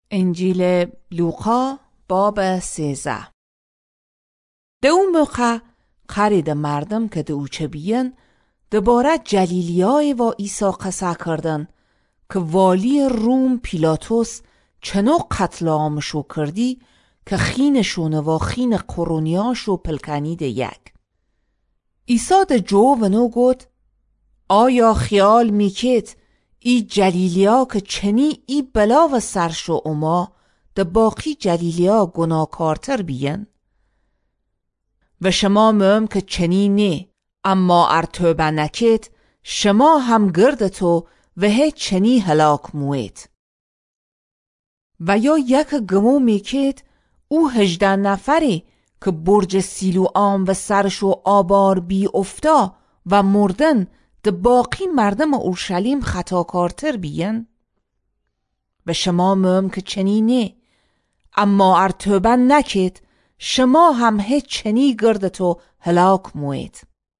انجیل لوقا باب 13. ده او موقع قرید مردم که ده او چه بیین دباره جلیلیای و عیسی قصه کردن که والی روم پیلاتوس چنو قتل عامشو کردی که خینشونه و خین قرونیاشو پلکنید یک. عیسی ده جو و نو گوت آیا خیال میکید ای جلیلیا که چنی ای بلا و سرشو اما ده باقی جلیلیا گناهکارتر بیین؟ و شما مهم که چنی نه، اما ار توبه نکید شما هم گردتو و هیچ چنی هلاک موید. و یا یک گمو میکید او 18 نفری که برج سیلوآم و سرشو آبار بی افتا و مردن ده باقی مردم اورشلیم خطاکارتر بیین؟ و شما مهم که چنی نه، اما ار توبه نکید شما هم هیچ چنی گردتو هلاک موید.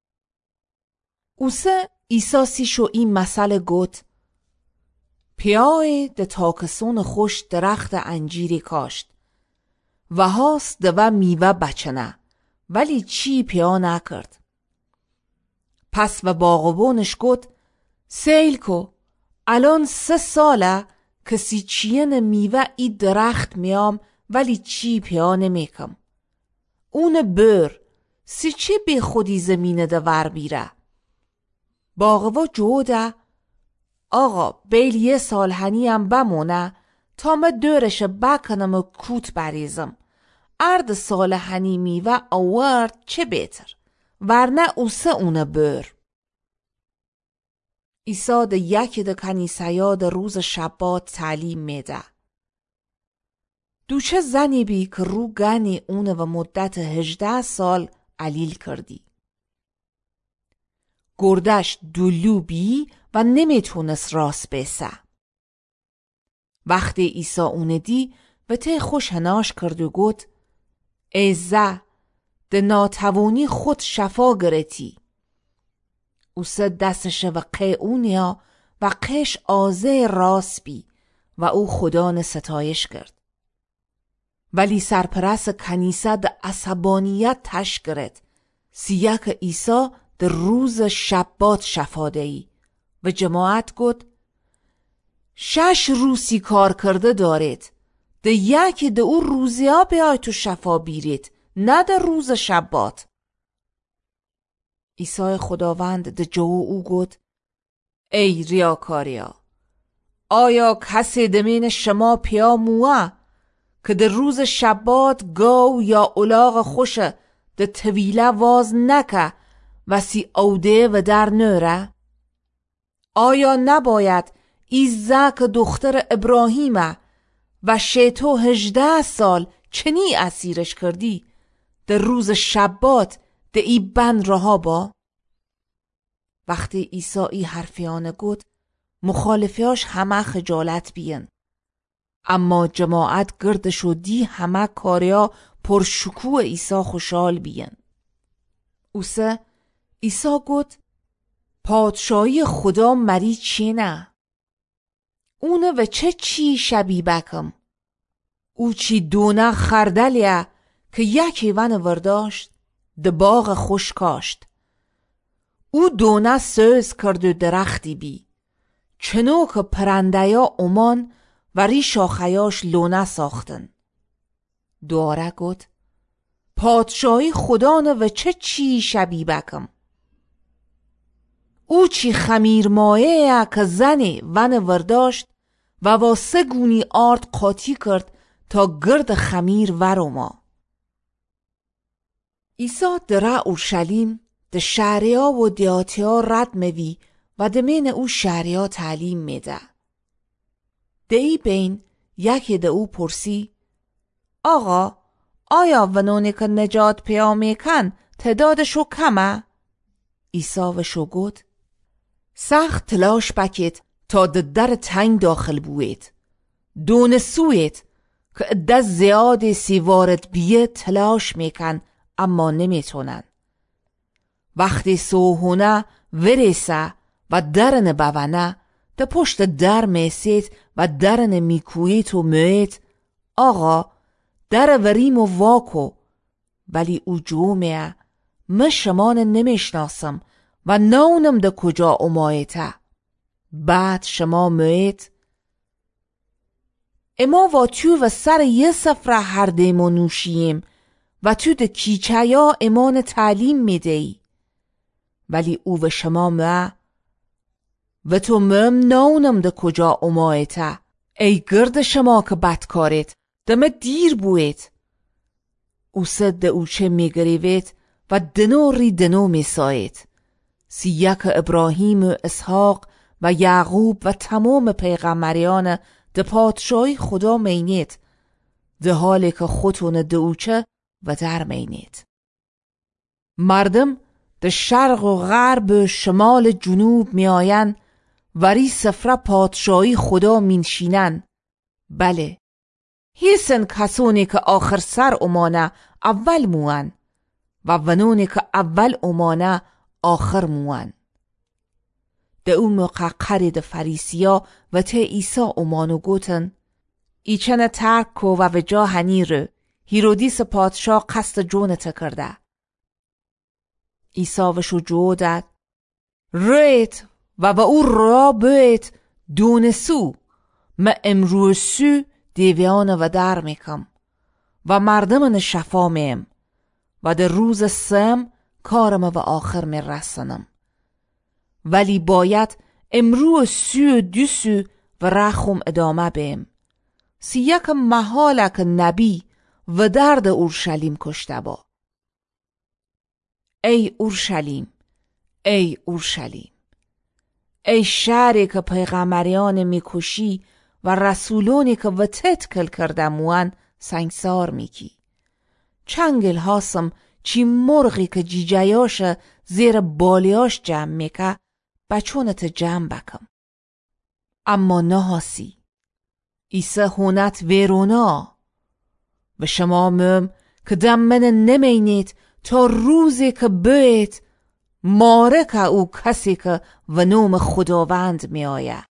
اوسه عیسی سیشو این مسئله گوت پیای ده تاکسون خوش درخت انجیری کاشت و هاست ده و میوه بچنه ولی چی پیا نکرد. پس و باغبونش گوت سیل کو الان 3 ساله کسی چین میوه ای درخت میام ولی چی پیا نمیکم. اون بر سی چی بی خودی زمینه ده ور بیره. باغوا جوده آقا بیل 1 سال هنیم بمونه تا ما دورش بکنم و کوت بریزم. ارد سال هنی میوه آورد چه بهتر، ورنه اوسه اونه بر. عیسی ده یکی ده کنیسه ده روز شبات تعلیم میده. دوچه زنی بی که رو گنی اونه و مدت 18 سال علیل کردی. گردش دلو بی و نمیتونست راست بیسه. وقتی عیسی اونه دی و ته خوش هناش کرد و گوت ایزه ده ناتوانی خود شفا گرتی. اوسه دستش و قی اونیا و قیش آزه راست بی و او خدا ستایش کرد. ولی سرپرست کنیسه ده عصبانیت تش گرد سیه که عیسی ده روز شبات شفا دهی و جماعت گفت 6 روزی کار کرده دارید، ده یکی ده او روزی ها بیای تو شفا بیرید، نه ده روز شبات. عیسی خداوند ده جو او گفت ای ریاکاریا، آیا کسی دمین شما پیا موه که ده روز شبات گاو یا اولاغ خوشه ده طویله واز نکه و سی اوده و در نوره؟ آیا نباید ایزک دختر ابراهیمه و شیطو 18 سال چنی اسیرش کردی ده روز شبات ده ای بند رها با؟ وقتی عیسی ای حرفیانه گفت مخالفیاش همه خجالت بیین، اما جماعت گردشو دی همه کاریا پر شکوه عیسی خوشحال بیین. اوسه عیسی گفت پادشاهی خدا مری چی نه؟ اونه و چی شبی بکم؟ او چی دونه خردلیه که یکی ون ورداشت ده باغ خوش کاشت. او دونه سوز کرد و درختی بی چنو که پرنده یا امان و ری شاخیاش لونه ساختن. دواره گفت پادشاهی خدا نه و چی شبی بکم؟ او چی خمیر مایه که زنی ون ورداشت و واسه گونی آرد قاطی کرد تا گرد خمیر ورما. عیسی دره اورشلیم ده شهریا و دیاتیا رد موی و دمین او شهریا تعلیم میده. ده ای بین یکی ده او پرسی آقا آیا ونونی که نجات پیا میکن تعدادشو کمه؟ عیسی وشو گفت سخت تلاش بکید تا ده در تنگ داخل بوید. دون سوید که ده زیاد سیوارد بیه تلاش میکن اما نمیتونن. وقتی سوهونه ورسه و درن بونه ده پشت در میسید و درن میکویت و میت آقا در وریم و واکو، ولی او جومه من شمان نمیشناسم و نونم ده کجا امایته. بعد شما میت اما و تو و سر یه سفره هر دیم و نوشیم و تو ده کیچه یا امان تعلیم میدهی. ولی او و شما مه و تو مم نونم ده کجا امایته. ای گرد شما که بدکارید دمه دیر بوید. او سد ده اوچه میگریوید و دنو ری دنو میساید. سیک ابراهیم و اسحاق و یعقوب و تمام پیغمبریان ده پادشاهی خدا مینید، ده حالی که خودتون ده اوچه و در مینید. مردم ده شرق و غرب و شمال جنوب می آین وری سفره پادشاهی خدا مینشینن. بله، هیسن کسونی که آخر سر امانه اول موان و ونونی که اول امانه آخر موان. ده او مققری ده فریسیا و ته ایسا امانو گوتن ایچنه ترک کو و وجا هنیره هیرودیس پادشاه قصد جونت کرده. ایسا وشو جو داد ریت و او را بیت دونسو ما امروسو دیویان و در میکم و مردمن شفا میم و در روز سم کارم و آخر می رسنم. ولی باید امرو سو دوسو و رخم ادامه بیم. سیک محالک نبی و درد اورشلیم کشته با. ای اورشلیم، ای اورشلیم، ای شهری که پیغمبریان میکشی و رسولانی که و تتکل کردموان سنگسار میکی. چنگل هاسم چی مرغی که جیجیاش زیر بالیاش جمع میکه بچونت جمع بکم. اما نهاسی ایسه هونت ویرونا و شما مم که دم من نمینید تا روزی که بیت مارک او کسی که و نوم خداوند می آید.